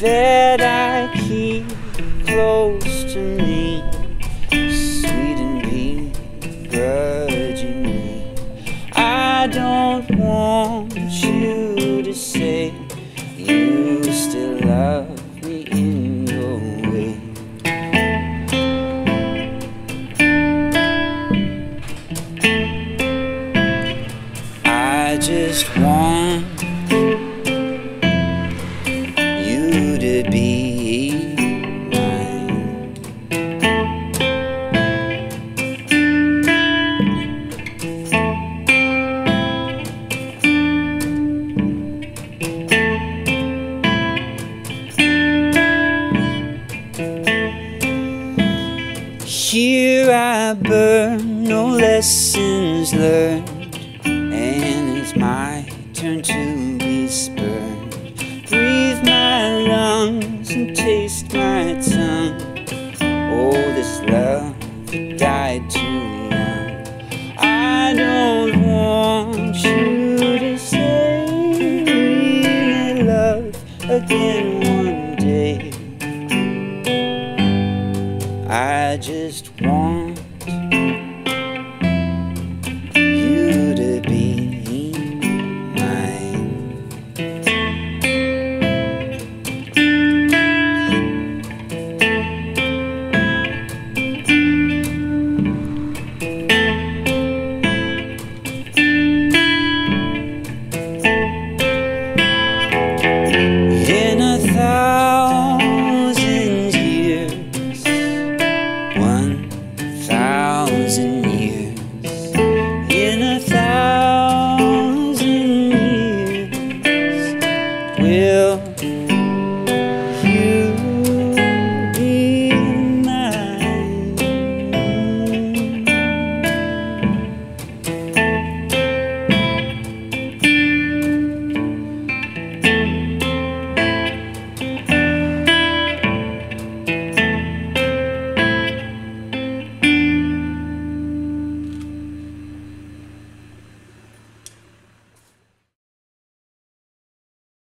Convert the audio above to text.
that I keep close to me, sweet and begrudgingly. I don't want you to say you still love me in your way. I just want you to be mine. Here I burn, no lessons learned, and it's my turn to be spurned. Breathe my lungs and taste my tongue. Oh, this love that died too young. I don't want you to say we may love again one day. I just want you to be mine. In 1,000 years, 1,000 years, in 1,000 years, we'll